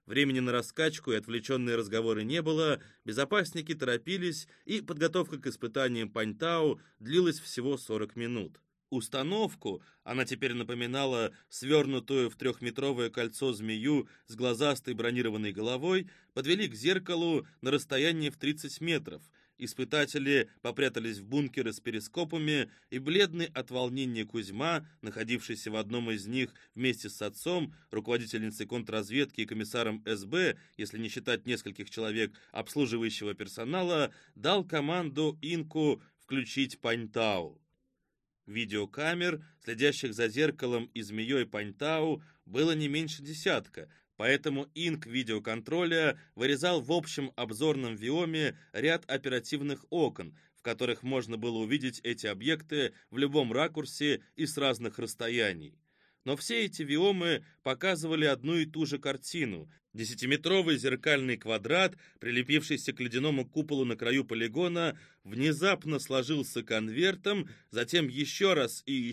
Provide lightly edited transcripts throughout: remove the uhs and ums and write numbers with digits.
Времени на раскачку и отвлеченные разговоры не было, безопасники торопились, и подготовка к испытаниям Паньтау длилась всего 40 минут. Установку, она теперь напоминала свернутую в 3-метровое кольцо змею с глазастой бронированной головой, подвели к зеркалу на расстоянии в 30 метров. Испытатели попрятались в бункеры с перископами, и бледный от волнения Кузьма, находившийся в одном из них вместе с отцом, руководительницей контрразведки и комиссаром СБ, если не считать нескольких человек обслуживающего персонала, дал команду Инку включить Паньтау. Видеокамер, следящих за зеркалом и змеей Паньтау, было не меньше десятка, поэтому Инк видеоконтроля вырезал в общем обзорном виоме ряд оперативных окон, в которых можно было увидеть эти объекты в любом ракурсе и с разных расстояний. Но все эти виомы показывали одну и ту же картину. 10-метровый зеркальный квадрат, прилепившийся к ледяному куполу на краю полигона, внезапно сложился конвертом, затем еще раз и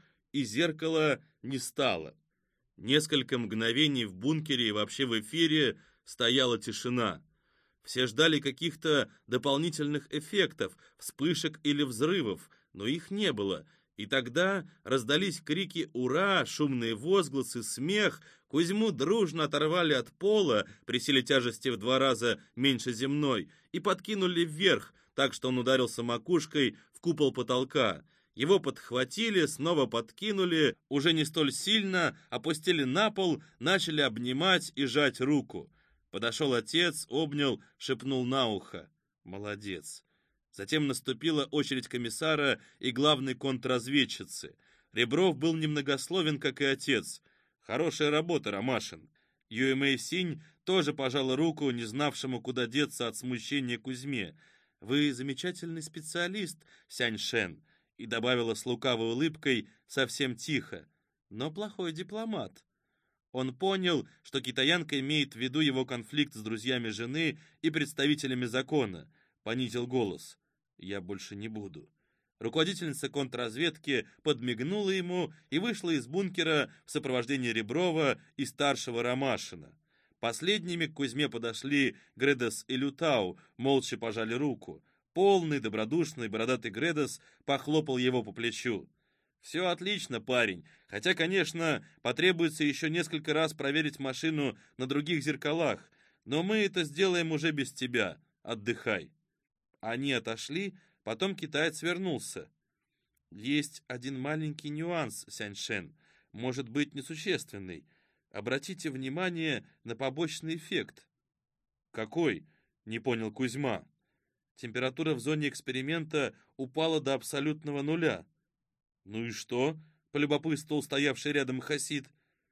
зеркала не стало. Несколько мгновений в бункере и вообще в эфире стояла тишина. Все ждали каких-то дополнительных эффектов, вспышек или взрывов, но их не было. И тогда раздались крики «Ура!», шумные возгласы, смех. Кузьму дружно оторвали от пола при силе тяжести в 2 раза меньше земной и подкинули вверх, так что он ударился макушкой в купол потолка. Его подхватили, снова подкинули, уже не столь сильно, опустили на пол, начали обнимать и жать руку. Подошел отец, обнял, шепнул на ухо: «Молодец». Затем наступила очередь комиссара и главной контрразведчицы. Ребров был немногословен, как и отец. «Хорошая работа, Ромашин». Юэмэй Синь тоже пожала руку не знавшему, куда деться от смущения Кузьме. «Вы замечательный специалист, Сянь Шен», и добавила с лукавой улыбкой совсем тихо: «но плохой дипломат». Он понял, что китаянка имеет в виду его конфликт с друзьями жены и представителями закона. Понизил голос: «Я больше не буду». Руководительница контрразведки подмигнула ему и вышла из бункера в сопровождении Реброва и старшего Ромашина. Последними к Кузьме подошли Гредес и Лютау, молча пожали руку. Полный, добродушный, бородатый Гредес похлопал его по плечу. «Все отлично, парень, хотя, конечно, потребуется еще несколько раз проверить машину на других зеркалах, но мы это сделаем уже без тебя. Отдыхай». Они отошли, потом китаец вернулся. «Есть один маленький нюанс, Сяньшен, может быть несущественный. Обратите внимание на побочный эффект». «Какой?» — не понял Кузьма. Температура в зоне эксперимента упала до абсолютного нуля. «Ну и что?» — полюбопытствовал стоявший рядом Хасид.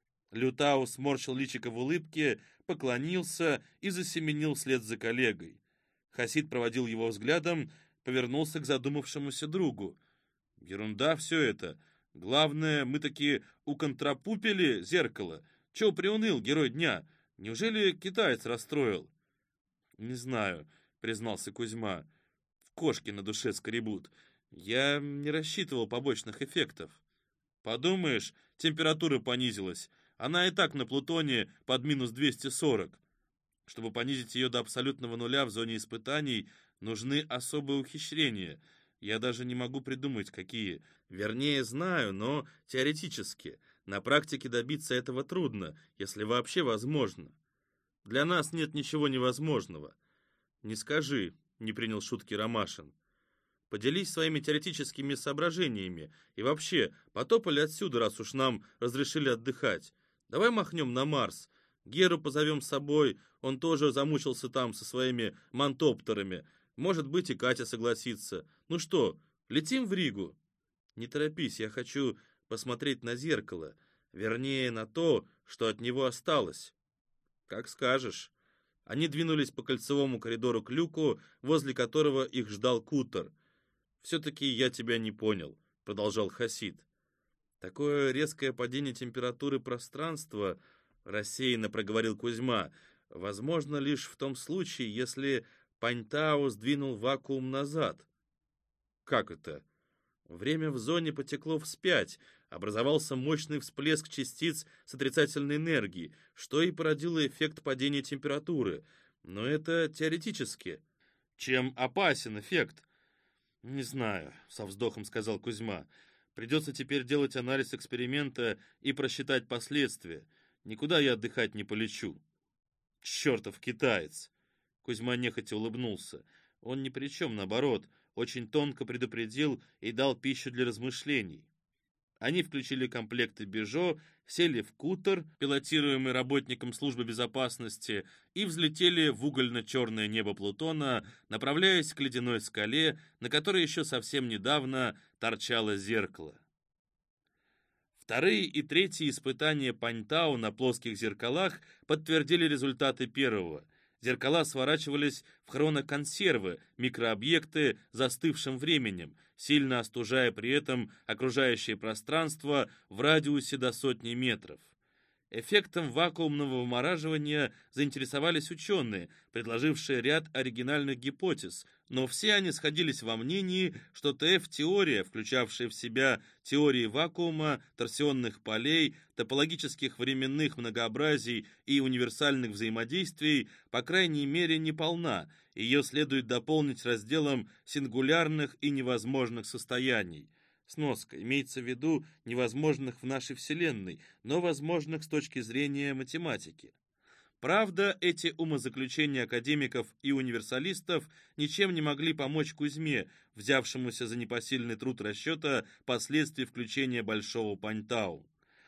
Лютау сморщил личико в улыбке, поклонился и засеменил вслед за коллегой. Хасид проводил его взглядом, повернулся к задумавшемуся другу. «Ерунда все это. Главное, мы таки уконтрапупили зеркало. Чего приуныл, герой дня? Неужели китаец расстроил?» «Не знаю», — признался Кузьма. «Кошки на душе скребут. Я не рассчитывал побочных эффектов». «Подумаешь, температура понизилась. Она и так на Плутоне под минус 240. Чтобы понизить ее до абсолютного нуля в зоне испытаний, нужны особые ухищрения. Я даже не могу придумать, какие. Вернее, знаю, но теоретически. На практике добиться этого трудно, если вообще возможно. Для нас нет ничего невозможного». «Не скажи», — не принял шутки Ромашин. «Поделись своими теоретическими соображениями. И вообще, потопали отсюда, раз уж нам разрешили отдыхать. Давай махнем на Марс. Геру позовем с собой, он тоже замучился там со своими мантоптерами. Может быть, и Катя согласится. Ну что, летим в Ригу?» «Не торопись, я хочу посмотреть на зеркало. Вернее, на то, что от него осталось». «Как скажешь». Они двинулись по кольцевому коридору к люку, возле которого их ждал Кутер. «Все-таки я тебя не понял», — продолжал Хасид. «Такое резкое падение температуры пространства», — рассеянно проговорил Кузьма, «возможно лишь в том случае, если Паньтау сдвинул вакуум назад». «Как это?» «Время в зоне потекло вспять, образовался мощный всплеск частиц с отрицательной энергией, что и породило эффект падения температуры. Но это теоретически. Чем опасен эффект? «Не знаю», — со вздохом сказал Кузьма. «Придется теперь делать анализ эксперимента и просчитать последствия. Никуда я отдыхать не полечу». «Чертов китаец!» Кузьма нехотя улыбнулся. Он ни при чем, наоборот, очень тонко предупредил и дал пищу для размышлений. Они включили комплекты «Бежо», сели в кутер, пилотируемый работником службы безопасности, и взлетели в угольно-черное небо Плутона, направляясь к ледяной скале, на которой еще совсем недавно торчало зеркало. Вторые и третьи испытания Паньтау на плоских зеркалах подтвердили результаты первого. Зеркала сворачивались в хроноконсервы, микрообъекты застывшим временем, сильно остужая при этом окружающее пространство в радиусе до сотни метров. Эффектом вакуумного вымораживания заинтересовались ученые, предложившие ряд оригинальных гипотез, но все они сходились во мнении, что ТФ-теория, включавшая в себя теории вакуума, торсионных полей, топологических временных многообразий и универсальных взаимодействий, по крайней мере, не полна, ее следует дополнить разделом сингулярных и невозможных состояний. Сноска. Имеется в виду невозможных в нашей Вселенной, но возможных с точки зрения математики. Правда, эти умозаключения академиков и универсалистов ничем не могли помочь Кузьме, взявшемуся за непосильный труд расчета последствий включения Большого Паньтау.